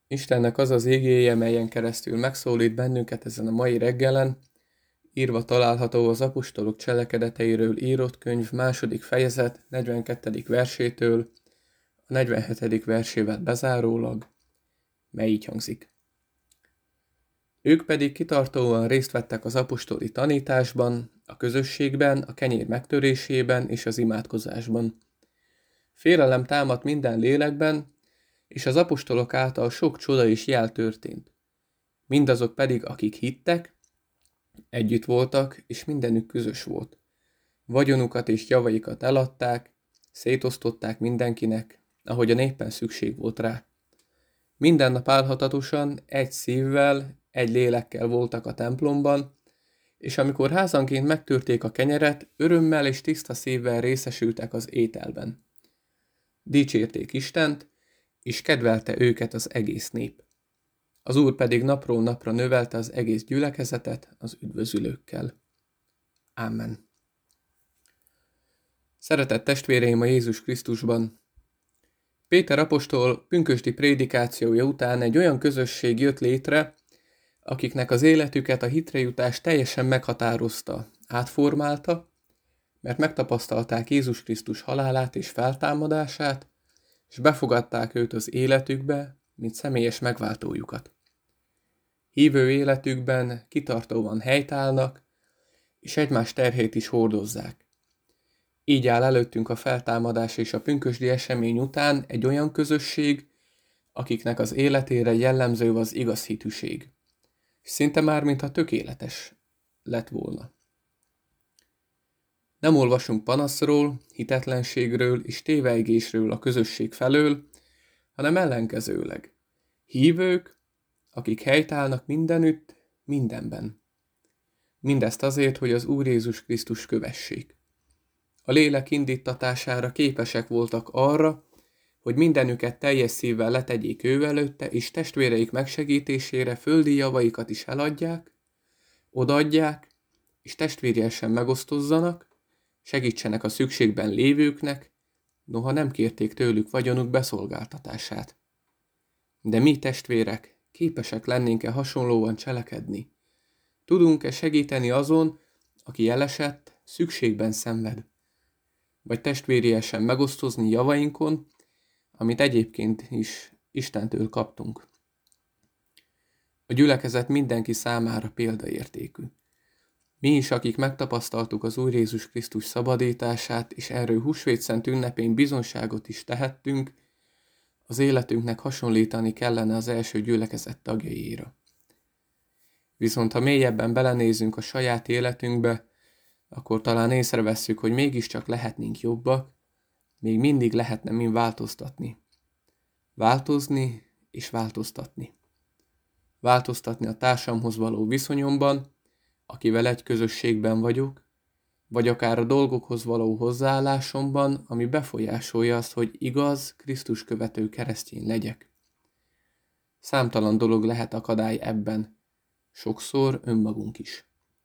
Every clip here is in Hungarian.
Istennek az az igéje, melyen keresztül megszólít bennünket ezen a mai reggelen, írva található az apostolok cselekedeteiről írott könyv 2. fejezet 42. versétől a 47. versével bezárólag, mely így hangzik. Ők pedig kitartóan részt vettek az apostoli tanításban, a közösségben, a kenyér megtörésében és az imádkozásban. Félelem támadt minden lélekben, és az apostolok által sok csoda és jel történt. Mindazok pedig, akik hittek, együtt voltak, és mindenük közös volt. Vagyonukat és javaikat eladták, szétosztották mindenkinek, ahogyan éppen szükség volt rá. Minden nap álhatatosan, egy szívvel, egy lélekkel voltak a templomban, és amikor házanként megtörték a kenyeret, örömmel és tiszta szívvel részesültek az ételben. Dicsérték Istent, és kedvelte őket az egész nép. Az Úr pedig napról napra növelte az egész gyülekezetet az üdvözülőkkel. Amen. Szeretett testvéreim a Jézus Krisztusban! Péter apostol pünkösdi prédikációja után egy olyan közösség jött létre, akiknek az életüket a hitre jutás teljesen meghatározta, átformálta, mert megtapasztalták Jézus Krisztus halálát és feltámadását, és befogadták őt az életükbe, mint személyes megváltójukat. Hívő életükben kitartóan helytállnak, és egymás terhét is hordozzák. Így áll előttünk a feltámadás és a pünkösdi esemény után egy olyan közösség, akiknek az életére jellemző az igaz hitűség. Szinte már, mintha tökéletes lett volna. Nem olvasunk panaszról, hitetlenségről és tévejgésről a közösség felől, hanem ellenkezőleg. Hívők, akik helytállnak mindenütt, mindenben. Mindezt azért, hogy az Úr Jézus Krisztus kövessék. A lélek indítatására képesek voltak arra, hogy mindenüket teljes szívvel letegyék ő előtte, és testvéreik megsegítésére földi javaikat is eladják, odaadják, és testvériesen megosztozzanak, segítsenek a szükségben lévőknek, noha nem kérték tőlük vagyonuk beszolgáltatását. De mi, testvérek, képesek lennénk-e hasonlóan cselekedni? Tudunk-e segíteni azon, aki elesett, szükségben szenved? Vagy testvériesen megosztozni javainkon, amit egyébként is Istentől kaptunk? A gyülekezet mindenki számára példaértékű. Mi is, akik megtapasztaltuk az Úr Jézus Krisztus szabadítását, és erről húsvétszent ünnepén bizonságot is tehettünk, az életünknek hasonlítani kellene az első gyülekezet tagjaiira. Viszont ha mélyebben belenézünk a saját életünkbe, akkor talán észrevesszük, hogy mégiscsak lehetnénk jobbak, még mindig lehetne min változtatni. Változni és változtatni. Változtatni a társamhoz való viszonyomban, akivel egy közösségben vagyok, vagy akár a dolgokhoz való hozzáállásomban, ami befolyásolja azt, hogy igaz, Krisztus követő keresztény legyek. Számtalan dolog lehet akadály ebben, sokszor önmagunk is.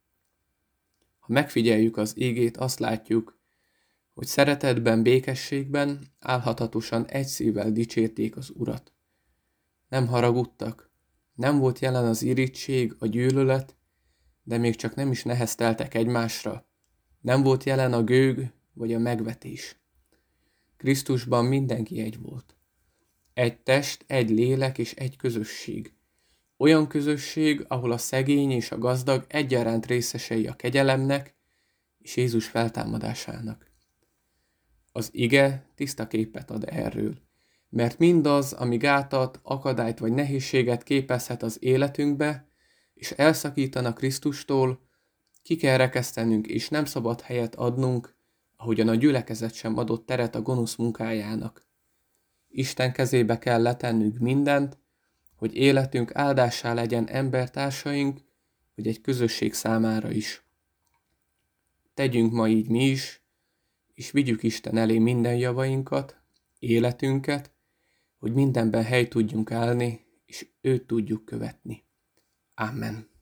Ha megfigyeljük az igét, azt látjuk, hogy szeretetben, békességben, álhatatosan egy szívvel dicsérték az Urat. Nem haragudtak, nem volt jelen az irigység, a gyűlölet, de még csak nem is nehezteltek egymásra. Nem volt jelen a gőg vagy a megvetés. Krisztusban mindenki egy volt. Egy test, egy lélek és egy közösség. Olyan közösség, ahol a szegény és a gazdag egyaránt részesei a kegyelemnek és Jézus feltámadásának. Az ige tiszta képet ad erről, mert mindaz, ami gátat, akadályt vagy nehézséget képezhet az életünkbe, és elszakítana Krisztustól, ki kell rekesztenünk, és nem szabad helyet adnunk, ahogyan a gyülekezet sem adott teret a gonosz munkájának. Isten kezébe kell letennünk mindent, hogy életünk áldássá legyen embertársaink, vagy egy közösség számára is. Tegyünk ma így mi is, és vigyük Isten elé minden javainkat, életünket, hogy mindenben helyt tudjunk állni, és őt tudjuk követni. Amen.